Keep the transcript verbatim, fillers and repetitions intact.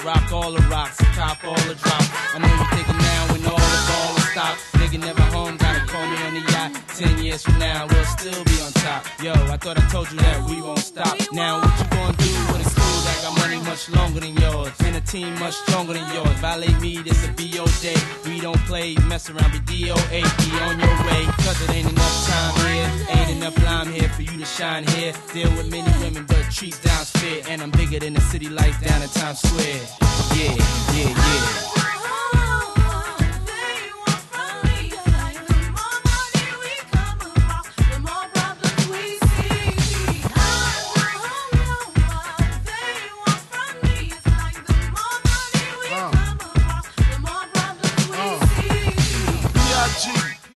rock all the rocks, cop all the drops. I know you thinking now when all the ball is stopped. Nigga never home, gotta call me on the yacht. Ten years from now, we'll still be on top. Yo, I thought I told you that we won't stop. Now what you gonna do when it's cool? I got money much longer than yours, and a team much stronger than yours. Violate me, this a B O day. We don't play, mess around, be D O A. Be on your way, cause it ain't enough time here. Ain't enough lime here for you to shine here. Deal with many women, but treat down's fair. And I'm bigger than the city lights down in Times Square.